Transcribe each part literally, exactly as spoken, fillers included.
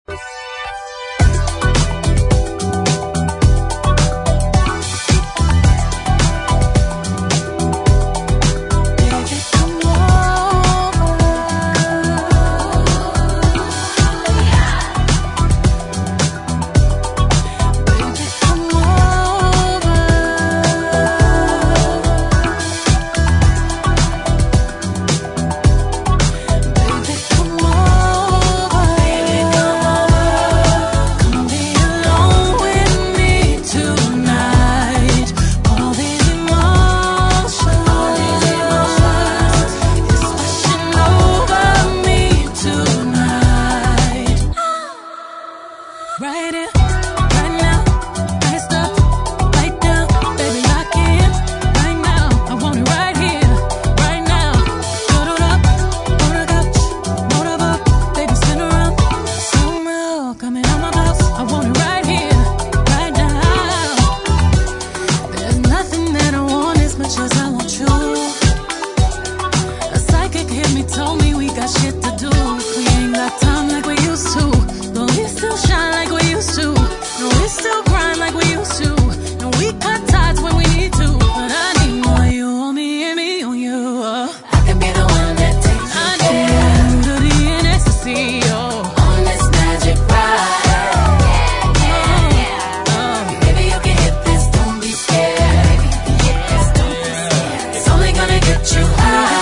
Right in, right now, right stop, right down, baby lock in, right now, I want it right here, right now, cuddled up, on the couch, motorboat, baby spin around, somehow, coming out my blouse, I want it right here, right now, there's nothing that I want as much as I want you, a psychic hit me, told me we got shit to do, we ain't got time like we used to, but we still shine like we used to. No, we still grind like we used to. And we cut ties when we need to. But I need more of you on me and me on you. Oh. I can be the one that takes you I there. need to be in ecstasy, oh. On this magic ride. Yeah, yeah, yeah. Oh. Baby, you can hit this, don't be scared. Baby, you can hit this, don't be scared. It's only gonna get you high.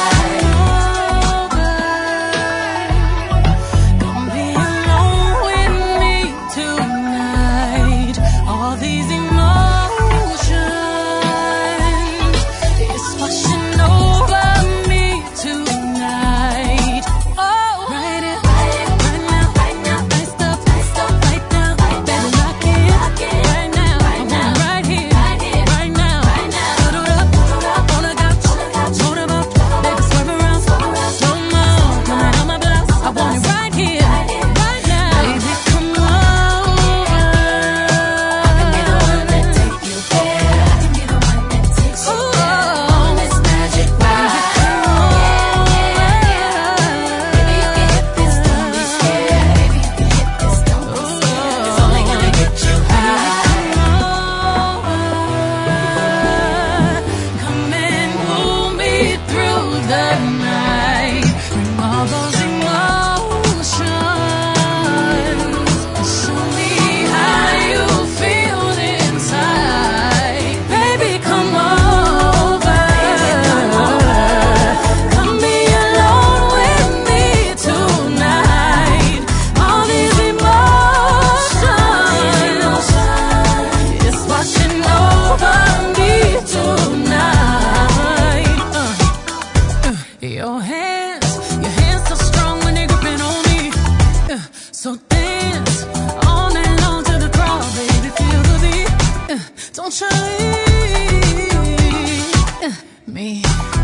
Your hands, your hands so strong when they're gripping on me. Uh, so dance all night long to the crowd, baby, feel the beat. Uh, don't try to leave uh, me.